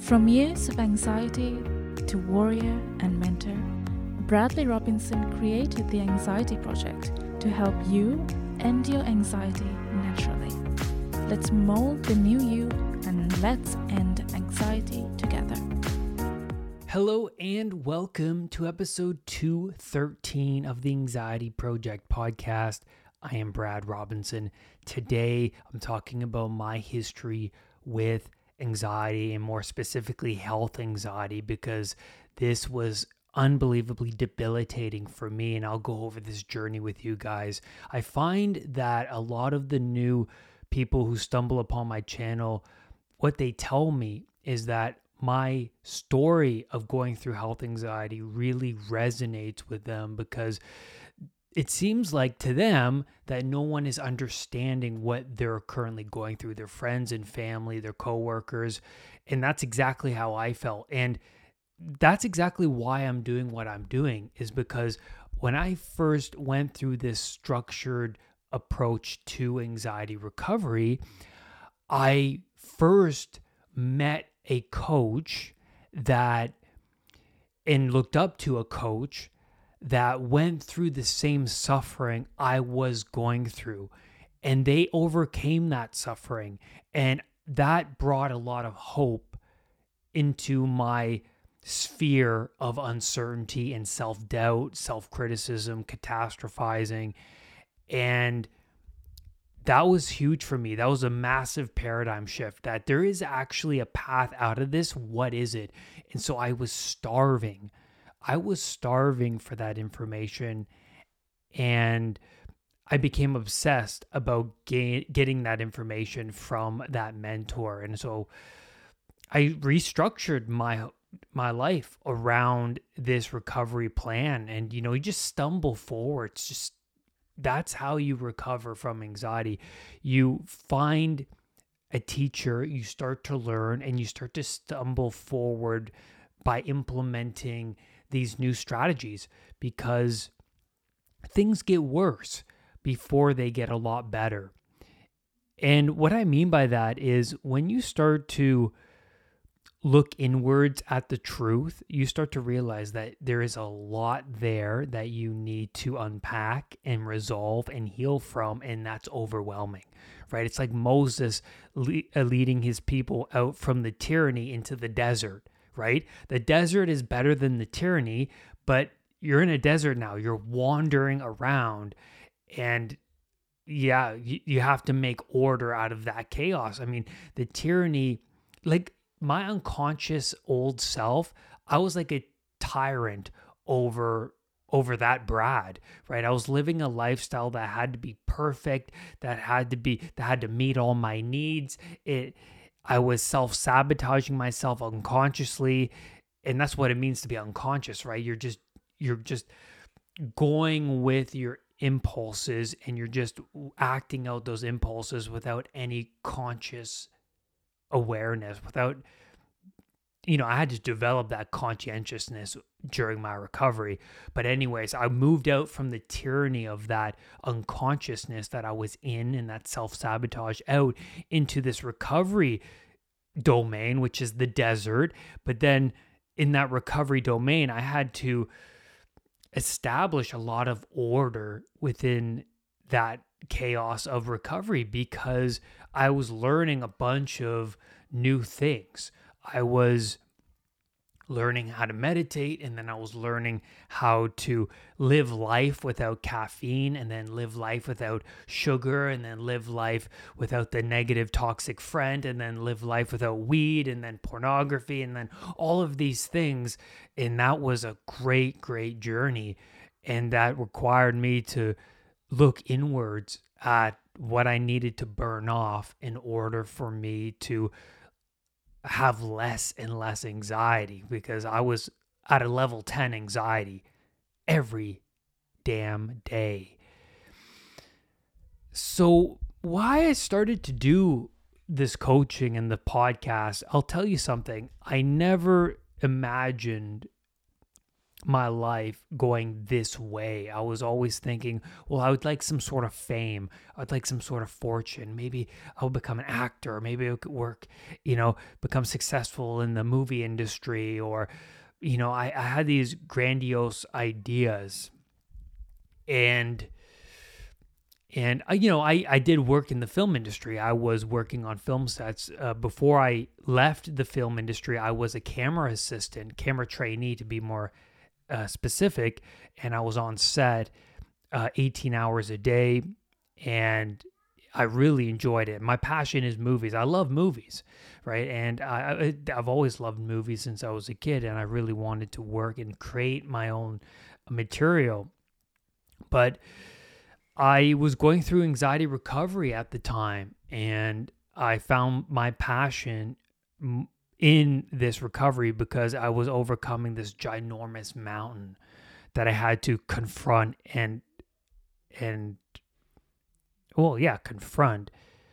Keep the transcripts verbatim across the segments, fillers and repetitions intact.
From years of anxiety to warrior and mentor, Bradley Robinson created the Anxiety Project to help you end your anxiety naturally. Let's mold the new you and let's end anxiety together. Hello and welcome to episode two thirteen of the Anxiety Project podcast. I am Brad Robinson. Today I'm talking about my history with anxiety and more specifically health anxiety, because this was unbelievably debilitating for me, and I'll go over this journey with you guys. I find that a lot of the new people who stumble upon my channel, what they tell me is that my story of going through health anxiety really resonates with them, because it seems like to them that no one is understanding what they're currently going through, their friends and family, their coworkers. And that's exactly how I felt. And that's exactly why I'm doing what I'm doing, is because when I first went through this structured approach to anxiety recovery, I first met a coach that, and looked up to a coach that went through the same suffering I was going through, and they overcame that suffering. And that brought a lot of hope into my sphere of uncertainty and self-doubt, self-criticism, catastrophizing. And that was huge for me. That was a massive paradigm shift, that there is actually a path out of this. What is it? And so I was starving. I was starving for that information, and I became obsessed about ga- getting that information from that mentor. And so I restructured my my life around this recovery plan. And, you know, you just stumble forward. It's just, that's how you recover from anxiety. You find a teacher, you start to learn, and you start to stumble forward by implementing these new strategies, because things get worse before they get a lot better. And what I mean by that is, when you start to look inwards at the truth, you start to realize that there is a lot there that you need to unpack and resolve and heal from, and that's overwhelming, right? It's like Moses le- leading his people out from the tyranny into the desert, right? The desert is better than the tyranny, but you're in a desert now. You're wandering around, and yeah, you, you have to make order out of that chaos. I mean, the tyranny, like my unconscious old self, I was like a tyrant over over that Brad, right? I was living a lifestyle that had to be perfect, that had to be that had to meet all my needs. It I was self-sabotaging myself unconsciously, and that's what it means to be unconscious, right? You're just you're just going with your impulses, and you're just acting out those impulses without any conscious awareness, without, you know, I had to develop that conscientiousness during my recovery. But anyways, I moved out from the tyranny of that unconsciousness that I was in, and that self-sabotage, out into this recovery domain, which is the desert. But then in that recovery domain, I had to establish a lot of order within that chaos of recovery, because I was learning a bunch of new things. I was learning how to meditate, and then I was learning how to live life without caffeine, and then live life without sugar, and then live life without the negative toxic friend, and then live life without weed, and then pornography, and then all of these things. And that was a great, great journey. And that required me to look inwards at what I needed to burn off in order for me to have less and less anxiety, because I was at a level ten anxiety every damn day. So why I started to do this coaching and the podcast, I'll tell you something. I never imagined my life going this way. I was always thinking, well, I would like some sort of fame. I'd like some sort of fortune. Maybe I would become an actor. Maybe I could work, you know, become successful in the movie industry. Or, you know, I, I had these grandiose ideas. And, and I, you know, I, I did work in the film industry. I was working on film sets. Uh, before I left the film industry, I was a camera assistant, camera trainee to be more Uh, specific, and I was on set uh, eighteen hours a day, and I really enjoyed it. My passion is movies. I love movies, right? And I, I, I've always loved movies since I was a kid, and I really wanted to work and create my own material. But I was going through anxiety recovery at the time, and I found my passion in this recovery because I was overcoming this ginormous mountain that I had to confront and, and, well, yeah, confront.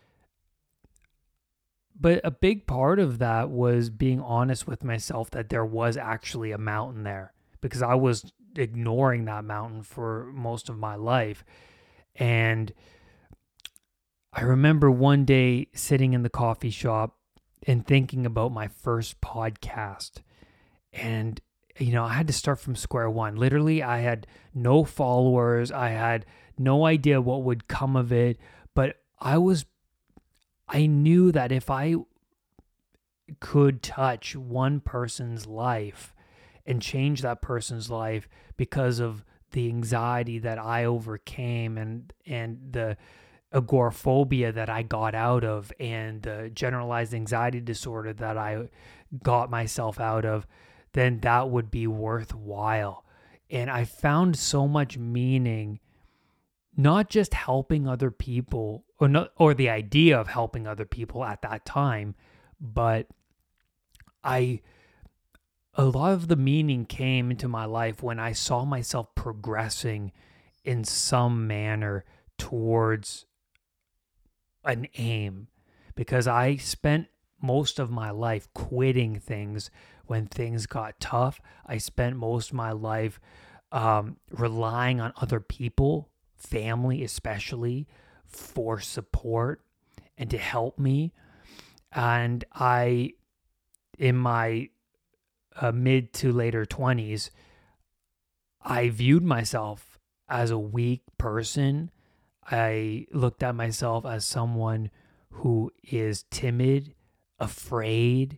But a big part of that was being honest with myself that there was actually a mountain there, because I was ignoring that mountain for most of my life. And I remember one day sitting in the coffee shop and thinking about my first podcast. And, you know, I had to start from square one. Literally, I had no followers. I had no idea what would come of it. But I was, I knew that if I could touch one person's life and change that person's life because of the anxiety that I overcame and, and the agoraphobia that I got out of and the generalized anxiety disorder that I got myself out of, then that would be worthwhile. And I found so much meaning, not just helping other people or not, or the idea of helping other people at that time, but I, a lot of the meaning came into my life when I saw myself progressing in some manner towards an aim, because I spent most of my life quitting things when things got tough. I spent most of my life um, relying on other people, family especially, for support and to help me. And I, in my uh, mid to later twenties, I viewed myself as a weak person. I looked at myself as someone who is timid, afraid,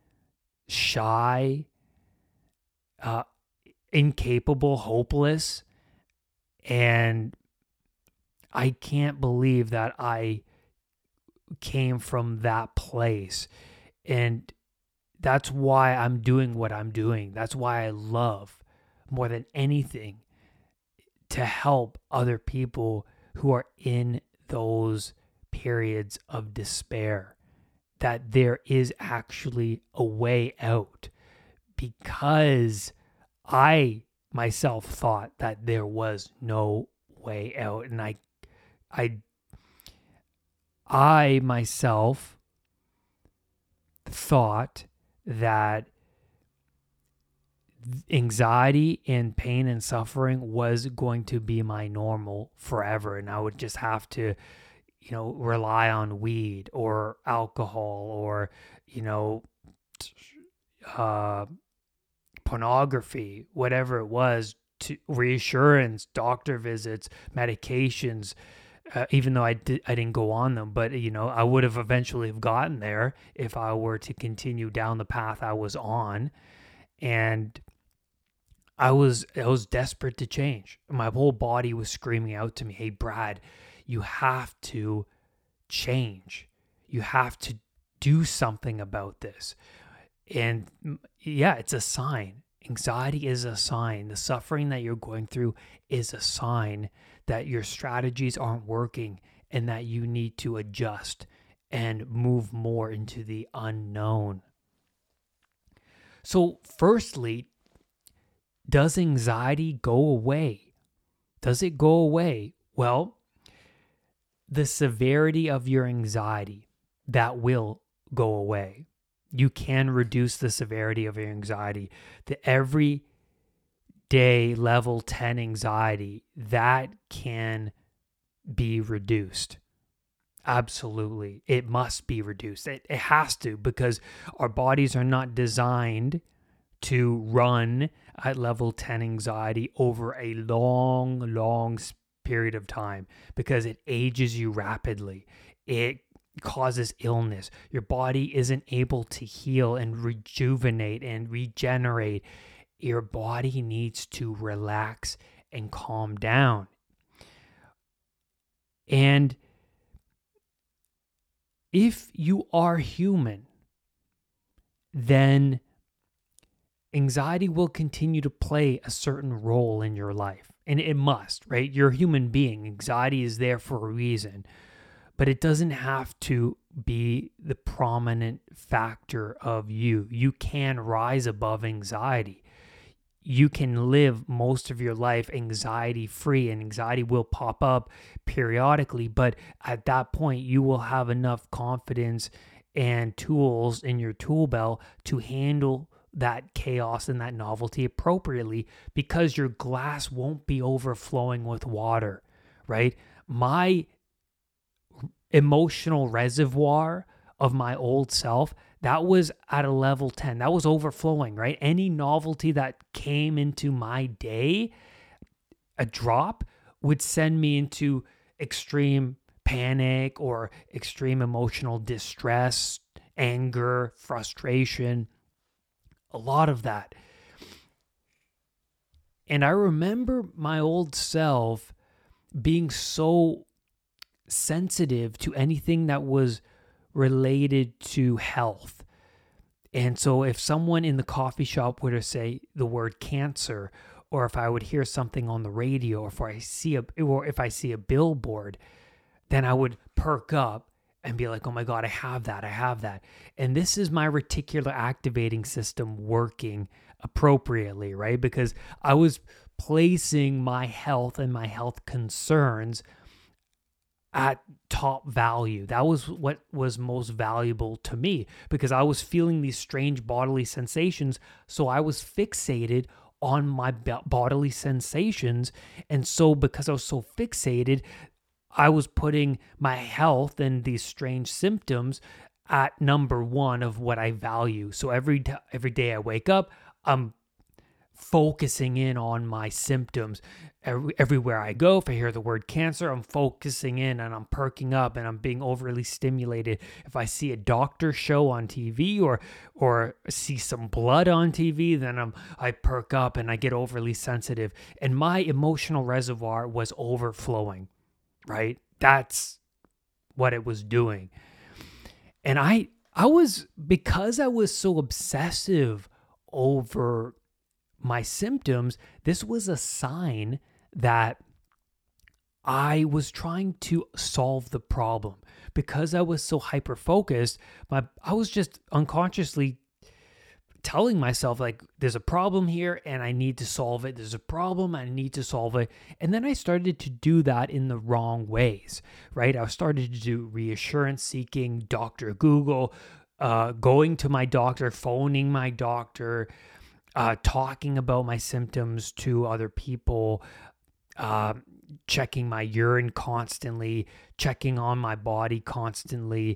shy, uh, incapable, hopeless. And I can't believe that I came from that place. And that's why I'm doing what I'm doing. That's why I love more than anything to help other people who are in those periods of despair, that there is actually a way out, because I myself thought that there was no way out. And I, I, I myself thought that anxiety and pain and suffering was going to be my normal forever, and I would just have to, you know, rely on weed or alcohol or, you know, uh, pornography, whatever it was, to reassurance, doctor visits, medications, uh, even though I, did, I didn't go on them. But, you know, I would have eventually have gotten there if I were to continue down the path I was on. And I was I was desperate to change. My whole body was screaming out to me, hey, Brad, you have to change. You have to do something about this. And yeah, it's a sign. Anxiety is a sign. The suffering that you're going through is a sign that your strategies aren't working and that you need to adjust and move more into the unknown. So firstly, does anxiety go away? Does it go away? Well, the severity of your anxiety, that will go away. You can reduce the severity of your anxiety. The every day level ten anxiety, that can be reduced. Absolutely. It must be reduced. It, it has to, because our bodies are not designed to run at level ten anxiety over a long, long period of time, because it ages you rapidly. It causes illness. Your body isn't able to heal and rejuvenate and regenerate. Your body needs to relax and calm down. And if you are human, then anxiety will continue to play a certain role in your life. And it must, right? You're a human being. Anxiety is there for a reason. But it doesn't have to be the prominent factor of you. You can rise above anxiety. You can live most of your life anxiety-free, and anxiety will pop up periodically. But at that point, you will have enough confidence and tools in your tool belt to handle that chaos and that novelty appropriately, because your glass won't be overflowing with water, right? My emotional reservoir of my old self, that was at a level ten. That was overflowing, right? Any novelty that came into my day, a drop, would send me into extreme panic or extreme emotional distress, anger, frustration, a lot of that. And I remember my old self being so sensitive to anything that was related to health. And so if someone in the coffee shop were to say the word cancer, or if I would hear something on the radio, or if I see a or if I see a billboard, then I would perk up and be like, oh my God, I have that, I have that. And this is my reticular activating system working appropriately, right? Because I was placing my health and my health concerns at top value. That was what was most valuable to me, because I was feeling these strange bodily sensations. So I was fixated on my bodily sensations. And so because I was so fixated, I was putting my health and these strange symptoms at number one of what I value. So every t- every day I wake up, I'm focusing in on my symptoms. Every, everywhere I go, if I hear the word cancer, I'm focusing in and I'm perking up and I'm being overly stimulated. If I see a doctor show on T V or or see some blood on T V, then I'm I perk up and I get overly sensitive. And my emotional reservoir was overflowing, right? That's what it was doing. And I I was, because I was so obsessive over my symptoms, this was a sign that I was trying to solve the problem. Because I was so hyper focused, my I was just unconsciously telling myself, like, there's a problem here and I need to solve it. There's a problem, I need to solve it. And then I started to do that in the wrong ways, right? I started to do reassurance seeking, Doctor Google, uh, going to my doctor, phoning my doctor, uh, talking about my symptoms to other people, uh, checking my urine constantly, checking on my body constantly,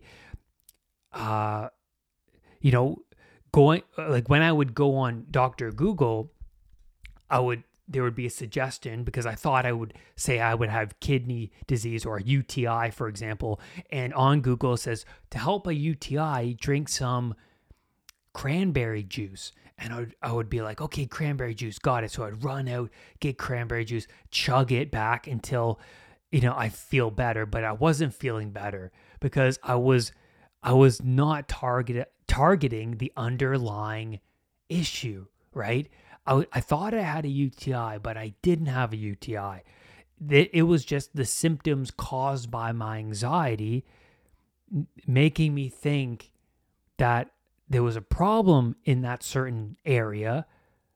uh, you know, going, like when I would go on Doctor Google, I would, there would be a suggestion, because I thought I would say I would have kidney disease or a U T I, for example. And on Google it says, to help a U T I, drink some cranberry juice. And I would, I would be like, okay, cranberry juice, got it. So I'd run out, get cranberry juice, chug it back until, you know, I feel better. But I wasn't feeling better because I was, I was not target, targeting the underlying issue, right? I, I thought I had a U T I, but I didn't have a U T I. It, it was just the symptoms caused by my anxiety making me think that there was a problem in that certain area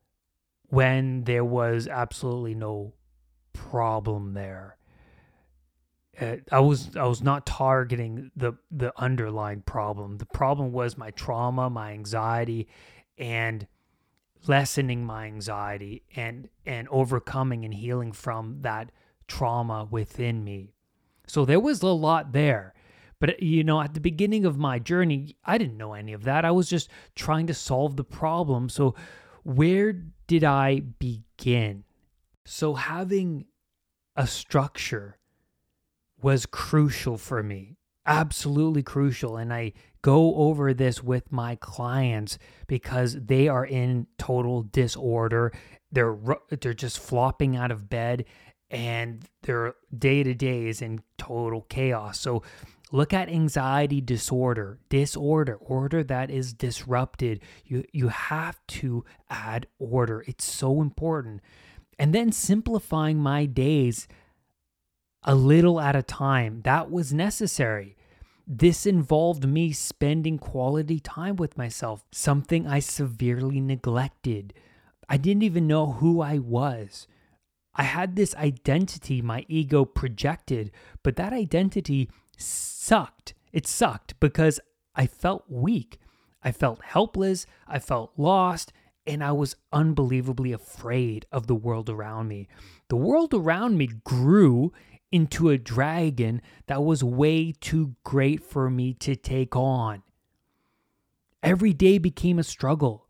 when there was absolutely no problem there. Uh, I was I was not targeting the the underlying problem. The problem was my trauma, my anxiety, and lessening my anxiety and and overcoming and healing from that trauma within me. So there was a lot there. But, you know, at the beginning of my journey, I didn't know any of that. I was just trying to solve the problem. So where did I begin? So having a structure was crucial for me, absolutely crucial. And I go over this with my clients because they are in total disorder. They're they're just flopping out of bed, and their day to day is in total chaos. So look at anxiety disorder, disorder, order that is disrupted. You you have to add order. It's so important. And then simplifying my days a little at a time. That was necessary. This involved me spending quality time with myself, something I severely neglected. I didn't even know who I was. I had this identity my ego projected, but that identity sucked. It sucked because I felt weak. I felt helpless. I felt lost. And I was unbelievably afraid of the world around me. The world around me grew into a dragon that was way too great for me to take on. Every day became a struggle.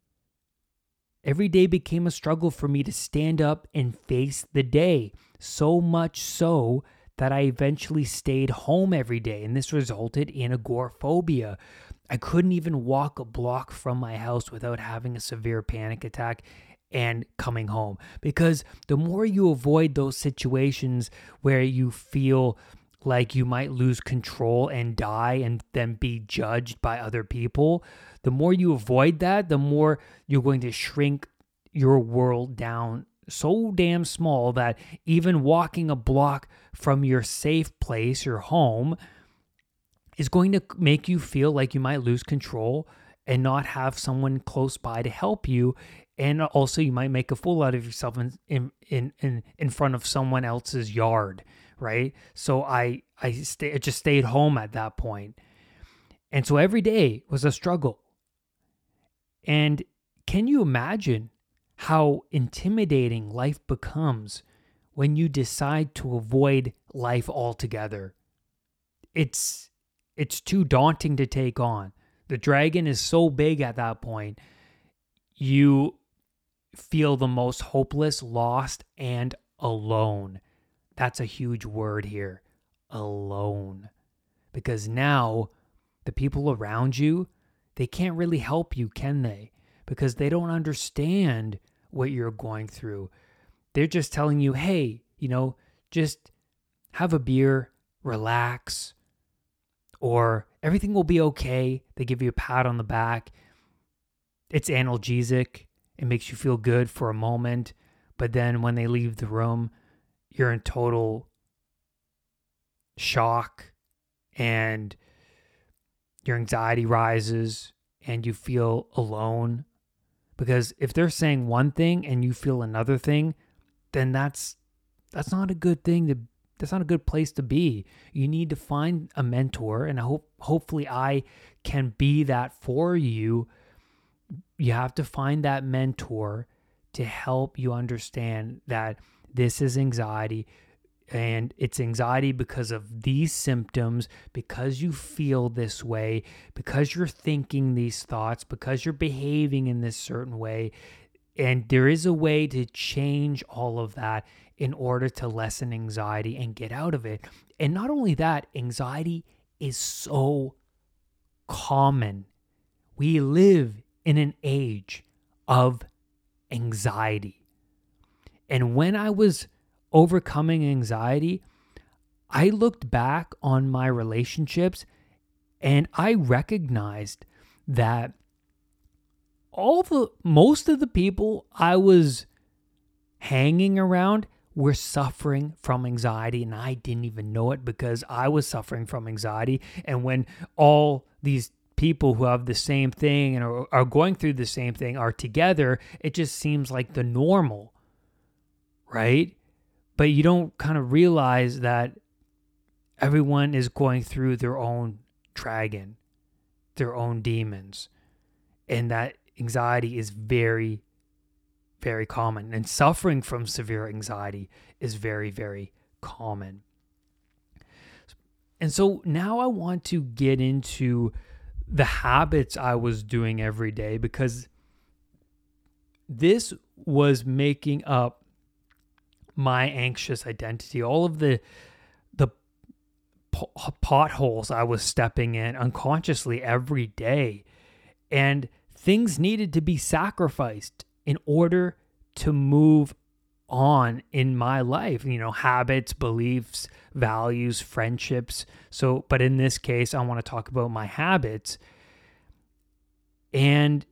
Every day became a struggle for me to stand up and face the day. So much so that I eventually stayed home every day, and this resulted in agoraphobia. I couldn't even walk a block from my house without having a severe panic attack and coming home. Because the more you avoid those situations where you feel like you might lose control and die and then be judged by other people, the more you avoid that, the more you're going to shrink your world down so damn small that even walking a block from your safe place, your home, is going to make you feel like you might lose control and not have someone close by to help you. And also you might make a fool out of yourself in in in in, in front of someone else's yard, right? So I I, stay, I just stayed home at that point. And so every day was a struggle. And can you imagine how intimidating life becomes when you decide to avoid life altogether? It's it's too daunting to take on. The dragon is so big at that point. You feel the most hopeless, lost, and alone. That's a huge word here. Alone. Because now the people around you, they can't really help you, can they? Because they don't understand what you're going through. They're just telling you, hey, you know, just have a beer, relax, or everything will be okay. They give you a pat on the back. It's analgesic. It makes you feel good for a moment. But then when they leave the room, you're in total shock and your anxiety rises and you feel alone. Because if they're saying one thing and you feel another thing, then that's that's not a good thing to that's not a good place to be. You need to find a mentor, and I hope hopefully I can be that for you. You have to find that mentor to help you understand that this is anxiety, and it's anxiety because of these symptoms, because you feel this way, because you're thinking these thoughts, because you're behaving in this certain way. And there is a way to change all of that in order to lessen anxiety and get out of it. And not only that, anxiety is so common. We live in an age of anxiety. And when I was overcoming anxiety, I looked back on my relationships and I recognized that all the most of the people I was hanging around were suffering from anxiety, and I didn't even know it because I was suffering from anxiety. And when all these people who have the same thing and are, are going through the same thing are together, it just seems like the normal, right? But you don't kind of realize that everyone is going through their own dragon, their own demons, and that anxiety is very, very common, and suffering from severe anxiety is very, very common. And so now I want to get into the habits I was doing every day, because this was making up my anxious identity. All of the the potholes I was stepping in unconsciously every day, and things needed to be sacrificed in order to move on in my life, you know, habits, beliefs, values, friendships. So, but in this case, I want to talk about my habits. And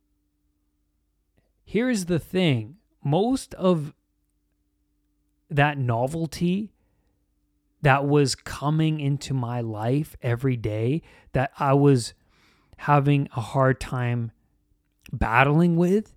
here's the thing. Most of that novelty that was coming into my life every day, that I was having a hard time battling with,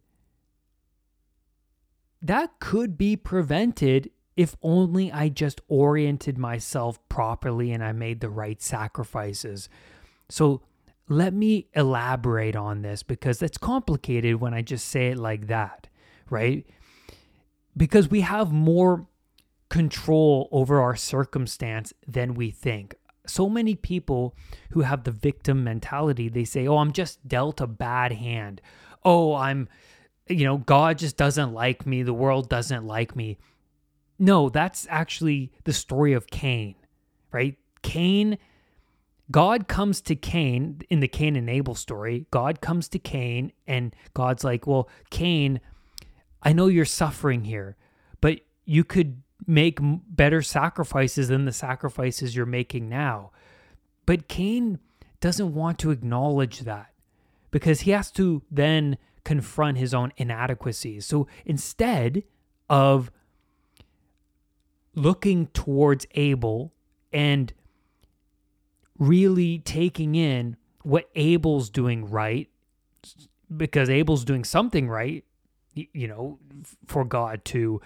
that could be prevented if only I just oriented myself properly and I made the right sacrifices. So let me elaborate on this, because it's complicated when I just say it like that, right? Because we have more control over our circumstance than we think. So many people who have the victim mentality, they say, oh, I'm just dealt a bad hand. Oh, I'm you know, God just doesn't like me. The world doesn't like me. No, that's actually the story of Cain, right? Cain, God comes to Cain in the Cain and Abel story. God comes to Cain and God's like, well, Cain, I know you're suffering here, but you could make better sacrifices than the sacrifices you're making now. But Cain doesn't want to acknowledge that, because he has to then confront his own inadequacies. So instead of looking towards Abel and really taking in what Abel's doing right, because Abel's doing something right, you know, for God to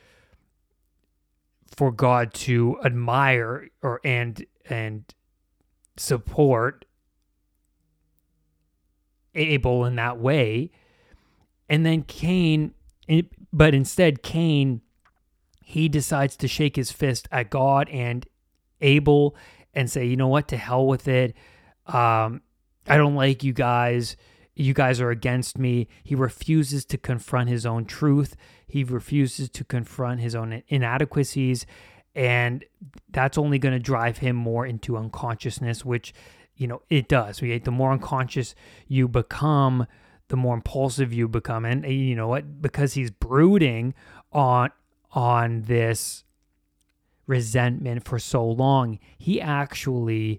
for God to admire or and and support Abel in that way. And then Cain, but instead Cain, he decides to shake his fist at God and Abel and say, you know what, to hell with it. Um, I don't like you guys. You guys are against me. He refuses to confront his own truth. He refuses to confront his own inadequacies. And that's only going to drive him more into unconsciousness, which, you know, it does. Right? The more unconscious you become, the more impulsive you become. And you know what? Because he's brooding on on this resentment for so long, he actually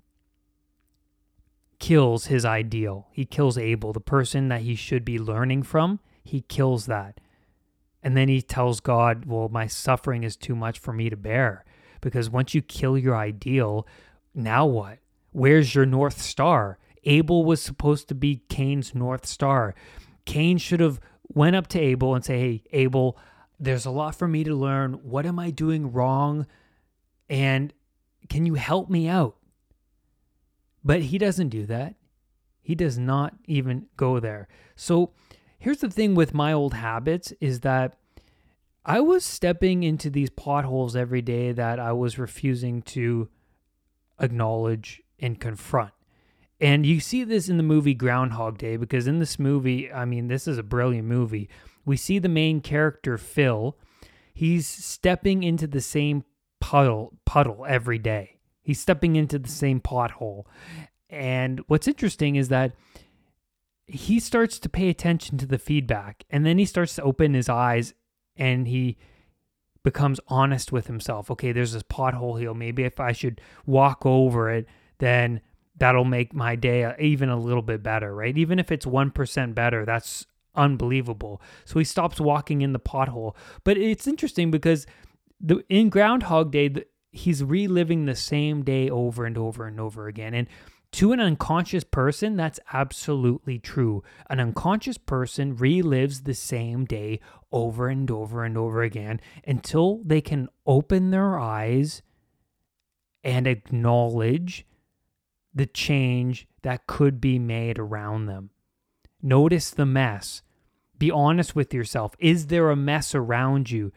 kills his ideal. He kills Abel, the person that he should be learning from. He kills that. And then he tells God, well, my suffering is too much for me to bear. Because once you kill your ideal, now what? Where's your North Star? Abel was supposed to be Cain's North Star. Cain should have went up to Abel and say, hey, Abel, there's a lot for me to learn. What am I doing wrong? And can you help me out? But he doesn't do that. He does not even go there. So here's the thing with my old habits is that I was stepping into these potholes every day that I was refusing to acknowledge and confront. And you see this in the movie Groundhog Day, because in this movie, I mean, this is a brilliant movie. We see the main character, Phil. He's stepping into the same puddle, puddle every day. He's stepping into the same pothole. And what's interesting is that he starts to pay attention to the feedback, and then he starts to open his eyes and he becomes honest with himself. Okay, there's this pothole here. Maybe if I should walk over it, then that'll make my day even a little bit better, right? Even if it's one percent better, that's unbelievable. So he stops walking in the pothole. But it's interesting because the, in Groundhog Day, the, he's reliving the same day over and over and over again. And to an unconscious person, that's absolutely true. An unconscious person relives the same day over and over and over again until they can open their eyes and acknowledge the change that could be made around them. Notice the mess. Be honest with yourself. Is there a mess around you?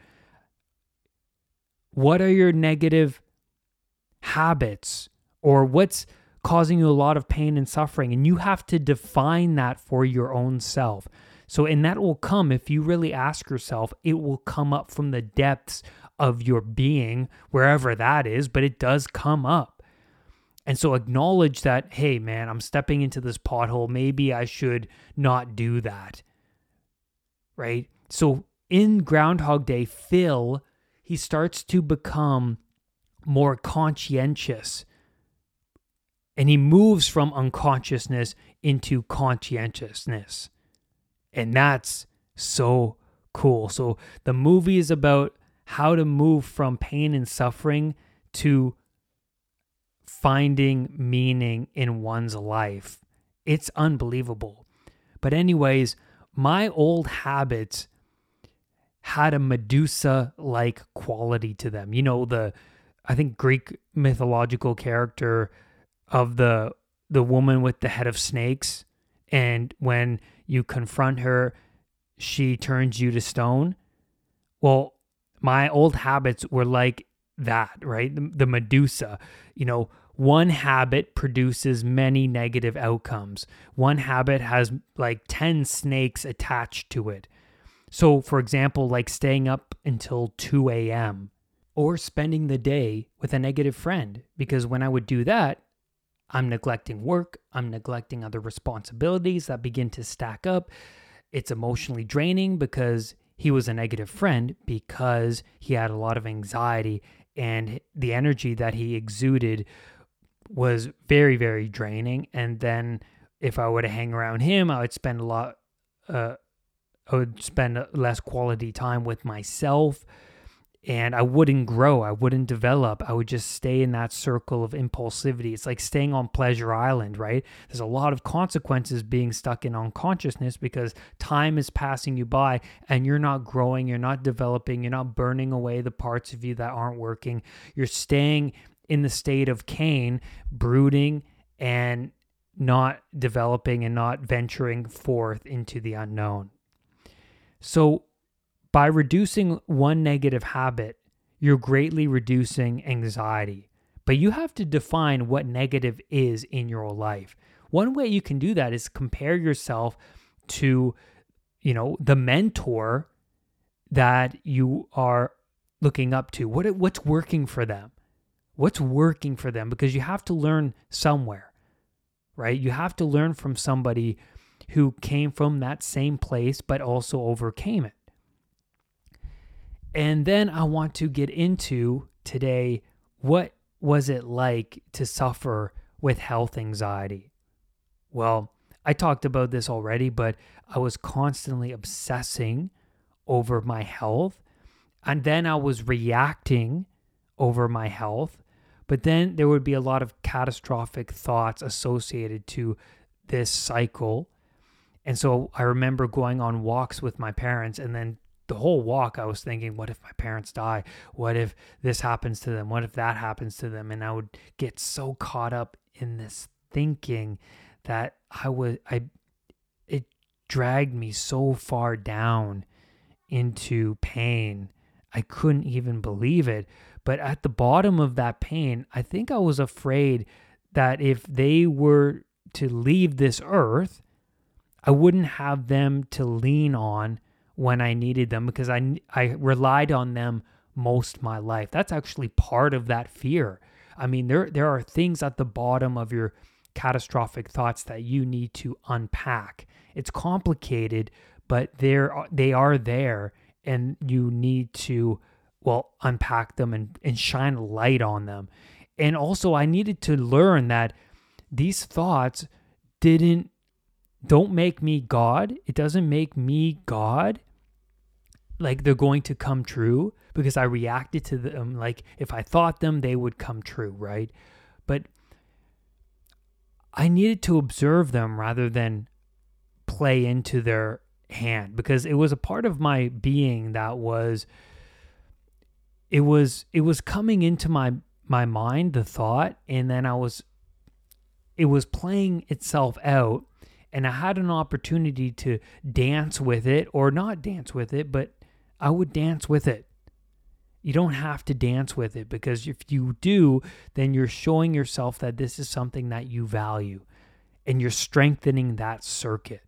What are your negative habits, or what's causing you a lot of pain and suffering? And you have to define that for your own self. So, and that will come if you really ask yourself, it will come up from the depths of your being, wherever that is, but it does come up. And so acknowledge that, hey man, I'm stepping into this pothole. Maybe I should not do that. Right? So in Groundhog Day, Phil, he starts to become more conscientious. And he moves from unconsciousness into conscientiousness. And that's so cool. So the movie is about how to move from pain and suffering to finding meaning in one's life. It's unbelievable. But anyways, my old habits had a Medusa-like quality to them. You know, the, I think, Greek mythological character of the the woman with the head of snakes. And when you confront her, she turns you to stone. Well, my old habits were like that, right? The, the Medusa, you know, one habit produces many negative outcomes. One habit has like ten snakes attached to it. So, for example, like staying up until two a.m. or spending the day with a negative friend, because when I would do that, I'm neglecting work, I'm neglecting other responsibilities that begin to stack up. It's emotionally draining because he was a negative friend, because he had a lot of anxiety, and the energy that he exuded was very, very draining. And then if I were to hang around him, I would spend a lot, uh, I would spend less quality time with myself, and I wouldn't grow. I wouldn't develop. I would just stay in that circle of impulsivity. It's like staying on Pleasure Island, right? There's a lot of consequences being stuck in unconsciousness because time is passing you by and you're not growing, you're not developing, you're not burning away the parts of you that aren't working. You're staying in the state of Cain, brooding and not developing and not venturing forth into the unknown. So by reducing one negative habit, you're greatly reducing anxiety. But you have to define what negative is in your life. One way you can do that is compare yourself to, you know, the mentor that you are looking up to. What what's working for them? What's working for them? Because you have to learn somewhere, right? You have to learn from somebody who came from that same place, but also overcame it. And then I want to get into today, what was it like to suffer with health anxiety? Well, I talked about this already, but I was constantly obsessing over my health. And then I was reacting over my health. But then there would be a lot of catastrophic thoughts associated to this cycle. And so I remember going on walks with my parents, and then the whole walk I was thinking, what if my parents die? What if this happens to them? What if that happens to them? And I would get so caught up in this thinking that I was, I, it dragged me so far down into pain. I couldn't even believe it. But at the bottom of that pain, I think I was afraid that if they were to leave this earth, I wouldn't have them to lean on when I needed them, because I, I relied on them most of my life. That's actually part of that fear. I mean, there there are things at the bottom of your catastrophic thoughts that you need to unpack. It's complicated, but they're, they are there, and you need to, well, unpack them and, and shine a light on them. And also, I needed to learn that these thoughts didn't, don't make me God. It doesn't make me God. Like they're going to come true because I reacted to them. Like if I thought them, they would come true, right? But I needed to observe them rather than play into their hand, because it was a part of my being that was, it was, it was coming into my, my mind, the thought, and then I was, it was playing itself out. And I had an opportunity to dance with it, or not dance with it, but I would dance with it. You don't have to dance with it, because if you do, then you're showing yourself that this is something that you value, and you're strengthening that circuit.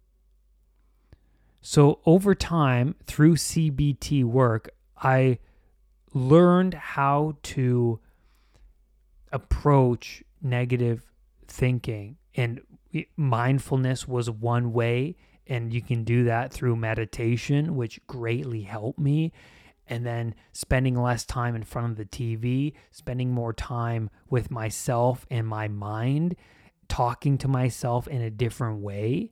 So over time, through C B T work, I learned how to approach negative thinking, and mindfulness was one way, and you can do that through meditation, which greatly helped me. And then spending less time in front of the T V, spending more time with myself and my mind, talking to myself in a different way,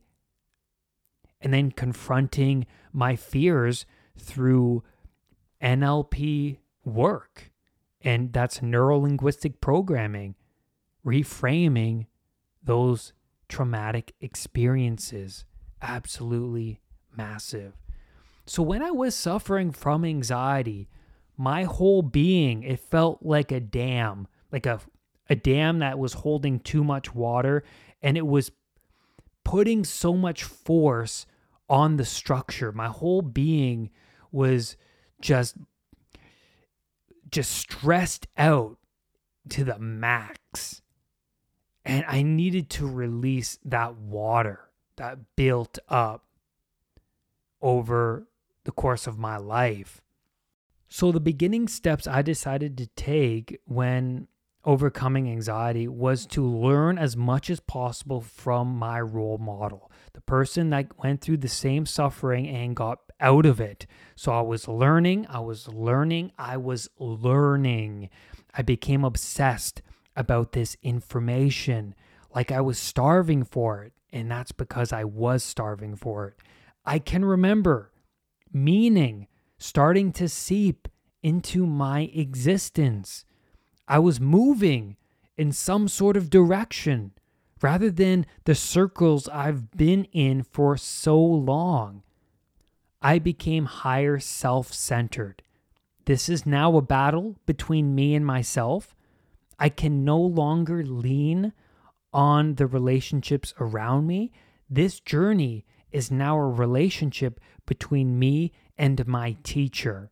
and then confronting my fears through N L P work. And that's neuro-linguistic programming, reframing those traumatic experiences. Absolutely massive. So when I was suffering from anxiety, my whole being, it felt like a dam, like a, a dam that was holding too much water, and it was putting so much force on the structure. My whole being was just, just stressed out to the max. And I needed to release that water that built up over the course of my life. So the beginning steps I decided to take when overcoming anxiety was to learn as much as possible from my role model, the person that went through the same suffering and got out of it. So I was learning, I was learning, I was learning. I became obsessed about this information, like I was starving for it. And that's because I was starving for it. I can remember meaning starting to seep into my existence. I was moving in some sort of direction rather than the circles I've been in for so long. I became higher self-centered. This is now a battle between me and myself. I can no longer lean on the relationships around me. This journey is now a relationship between me and my teacher.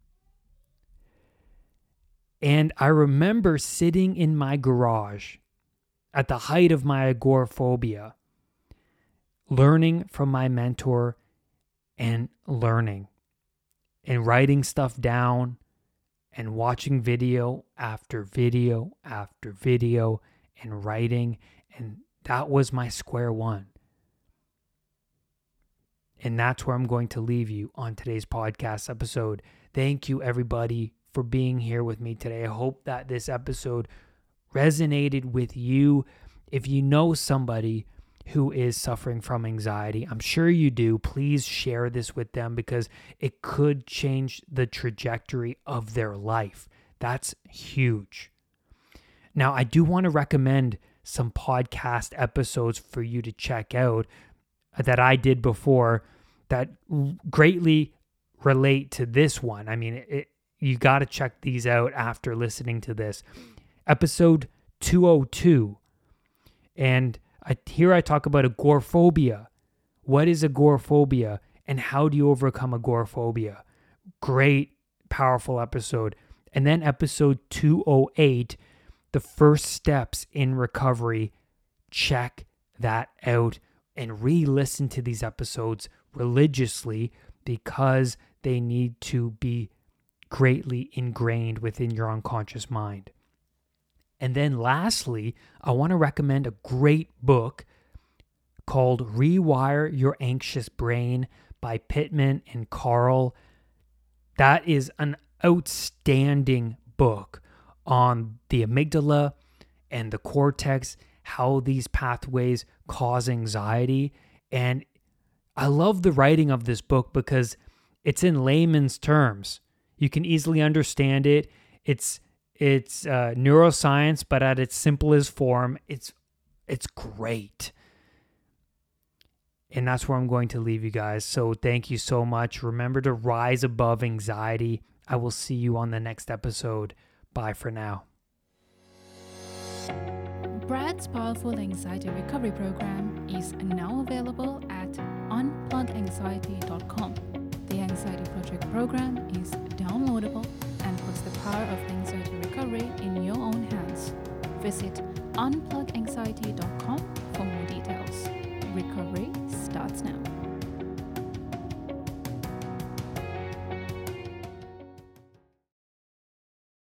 And I remember sitting in my garage at the height of my agoraphobia, learning from my mentor and learning and writing stuff down and watching video after video after video and writing. And that was my square one. And that's where I'm going to leave you on today's podcast episode. Thank you, everybody, for being here with me today. I hope that this episode resonated with you. If you know somebody who is suffering from anxiety, I'm sure you do, please share this with them, because it could change the trajectory of their life. That's huge. Now, I do want to recommend some podcast episodes for you to check out that I did before that greatly relate to this one. I mean, it, you got to check these out after listening to this. Episode two oh two. And I, here I talk about agoraphobia. What is agoraphobia and how do you overcome agoraphobia? Great, powerful episode. And then episode two oh eight, the first steps in recovery. Check that out and re-listen to these episodes religiously, because they need to be greatly ingrained within your unconscious mind. And then lastly, I want to recommend a great book called Rewire Your Anxious Brain by Pittman and Carl. That is an outstanding book on the amygdala and the cortex, how these pathways cause anxiety. And I love the writing of this book because it's in layman's terms. You can easily understand it. It's it's uh, neuroscience, but at its simplest form. It's it's great. And that's where I'm going to leave you guys. So thank you so much. Remember to rise above anxiety. I will see you on the next episode. Bye for now. Brad's powerful anxiety recovery program is now available at unplug anxiety dot com. The Anxiety Project program is downloadable and puts the power of anxiety recovery in your own hands. Visit unplug anxiety dot com for more details. Recovery starts now.